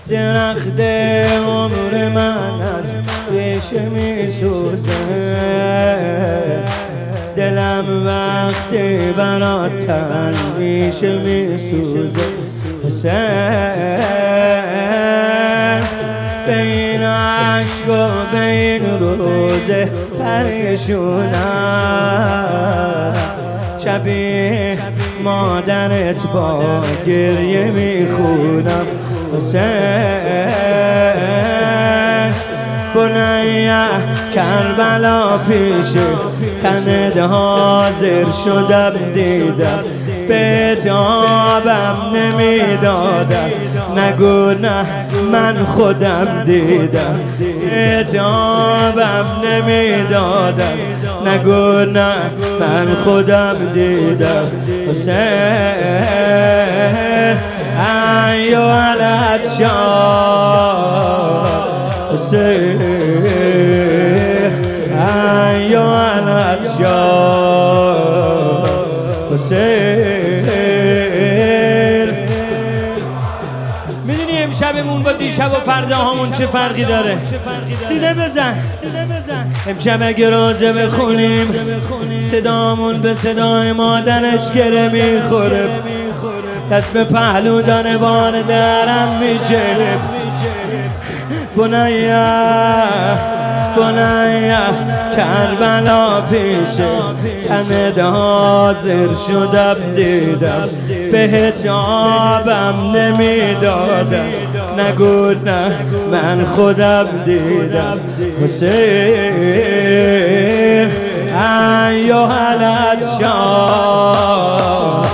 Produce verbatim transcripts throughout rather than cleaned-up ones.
درخت عمر من از ریشه می سوزه، دلم وقتی برات تن میشه می سوزه. حسین به این عشق و به این روزه پریشونم، شبیه مادرت با گریه میخونم. حسین بنیه کربلا پیش تنت حاضر شدم، دیدم به جابم نمیدادم، نگو نه من خودم دیدم، به جابم نمیدادم، نگو نه من خودم دیدم. حسین ایوه العطشان، حسین ایوه العطشان، حسین. میدونی امشبمون با دیشب و فردا همون چه فرقی داره؟ سینه بزن امشب اگه رازه بخونیم صدامون به صدای مادرش گره میخوره، دست به پهلو داره بار درم میشه. بنیه بنیه کربلا پیشه تنت حاضر شدم، دیدم به جابم نمیدادم، نگو نه من خودم دیدم. حسین ایوه العطشان،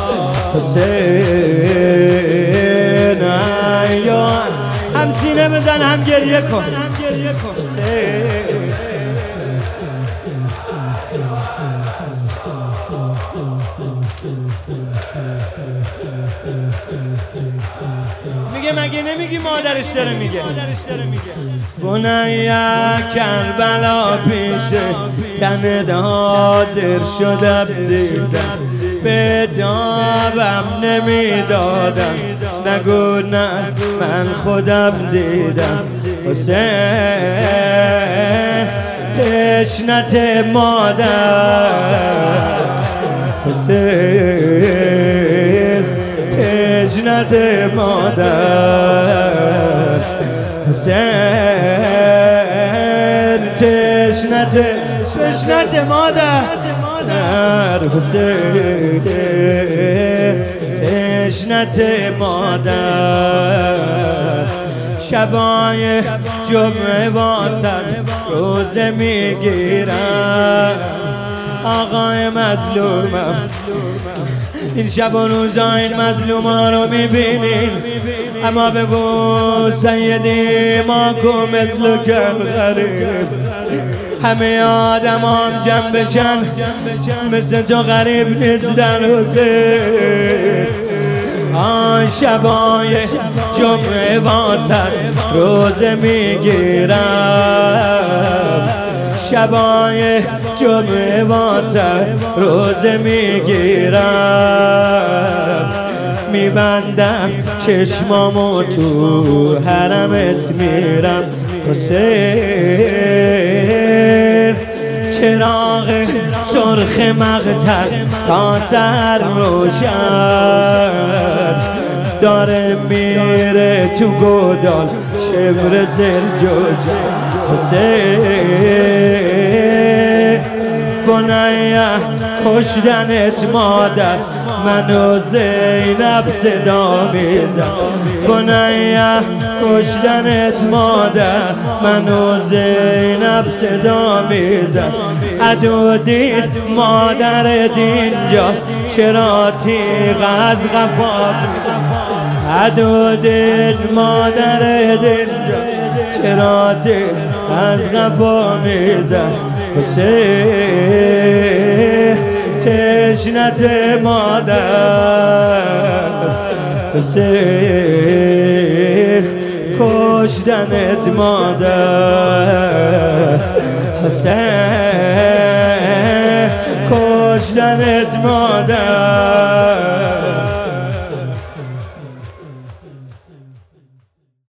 حسین ایوه. هم سینه بزن هم گریه کن. میگه مگه نمیگی مادرش داره میگه؟ بنیه کربلا پیشه تنت حاضر شدم، دیدم به جابم نمیدادم، نگو نه من خودم دیدم. حسین تشنت مادر، حسین تشنت مادر، حسین تشنت تشنت مادر، حسین تشنت مادر. شبای جمعه واسد روزه میگیرم، آقای مظلومم این شب و روزا این مظلوما رو میبینین، اما بگو سیدی ما کو مثل کم غریب، همه آدم هم جمع بشن مثل تو غریب نیستن. حسین آن شبای جمعه واسد روزه میگیرم، شبای جمعه واسد روزه میگیرم، میبندم چشمامو تو حرمت میرم. حسین چراغ سرخ مقتل تا سر روشن داره میره تو گودال شبر زرجوجن. حسین بنیه کشتنت مادر، منو زینب صدا میزن، بنیه کشتنت مادر، منو زینب صدا میزن. عدو دید مادرت اینجاست چرا تیغ از قفا، عدو دید مادرت اینجاست چرا تیغ از قفا میزن. حسین تشنت مادر، حسین کشتنت مادر، حسین کشتنت مادر.